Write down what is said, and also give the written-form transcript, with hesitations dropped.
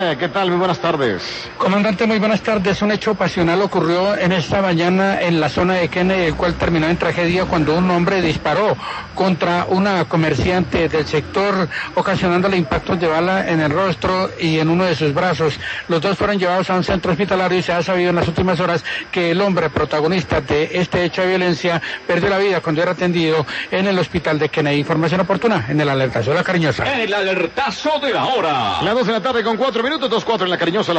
¿Qué tal? Muy buenas tardes. Comandante, muy buenas tardes. Un hecho pasional ocurrió en esta mañana en la zona de Kennedy, el cual terminó en tragedia cuando un hombre disparó contra una comerciante del sector, ocasionándole impactos de bala en el rostro y en uno de sus brazos. Los dos fueron llevados a un centro hospitalario y se ha sabido en las últimas horas que el hombre protagonista de este hecho de violencia perdió la vida cuando era atendido en el hospital de Kennedy. Información oportuna en el Alertazo de la Cariñosa. El Alertazo de la hora. Las 2 de la tarde con 4 minutos, 2:04 en la Cariñosa.